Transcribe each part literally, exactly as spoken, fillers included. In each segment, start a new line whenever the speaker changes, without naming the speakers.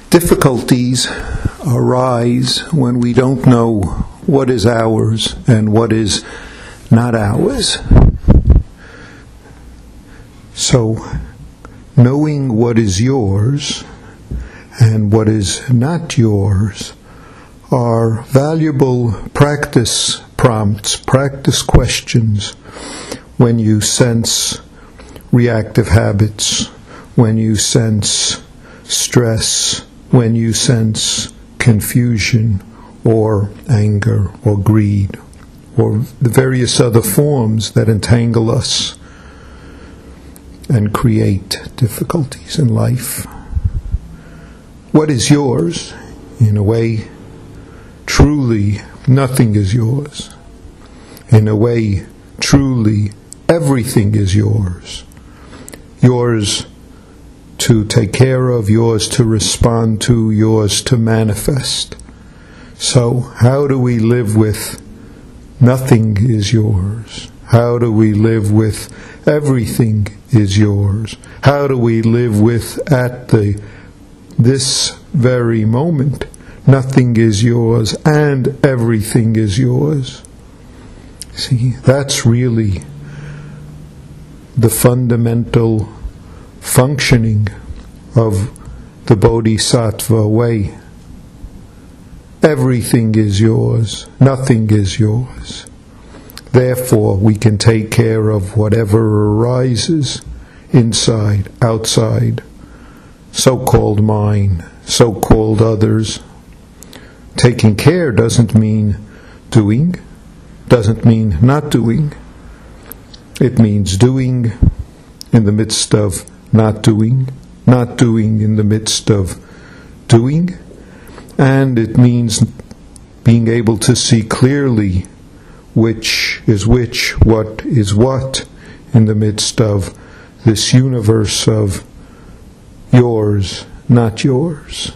Difficulties arise when we don't know what is ours and what is not ours. So, knowing what is yours and what is not yours are valuable practice prompts, practice questions when you sense reactive habits, when you sense stress, when you sense confusion or anger or greed or the various other forms that entangle us and create difficulties in life. What is yours? In a way, truly nothing is yours. In a way, truly everything is yours. Yours to take care of, yours to respond to, yours to manifest. So, how do we live with nothing is yours? How do we live with everything is yours? How do we live with at the this very moment nothing is yours and everything is yours? See, that's really the fundamental functioning of the Bodhisattva way. Everything is yours, nothing is yours. Therefore, we can take care of whatever arises inside, outside, so-called mine, so-called others. Taking care doesn't mean doing, doesn't mean not doing. It means doing in the midst of not doing, not doing in the midst of doing, and it means being able to see clearly which is which, what is what, in the midst of this universe of yours, not yours.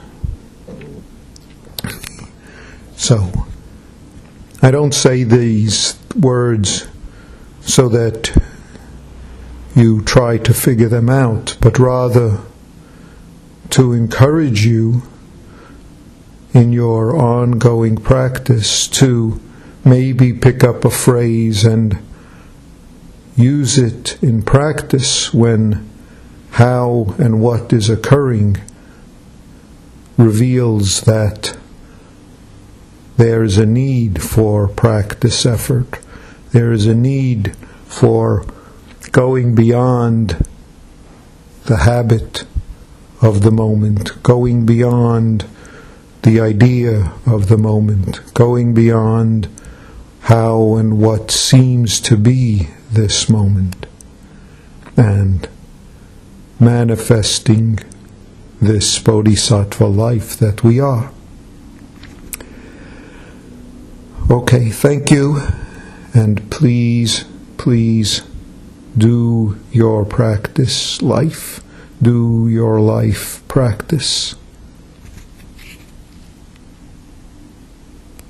So, I don't say these words so that you try to figure them out, but rather to encourage you in your ongoing practice to maybe pick up a phrase and use it in practice when how and what is occurring reveals that there is a need for practice effort. There is a need for going beyond the habit of the moment, going beyond the idea of the moment, going beyond how and what seems to be this moment, and manifesting this Bodhisattva life that we are. Okay, thank you, and please, please do your practice life, do your life practice.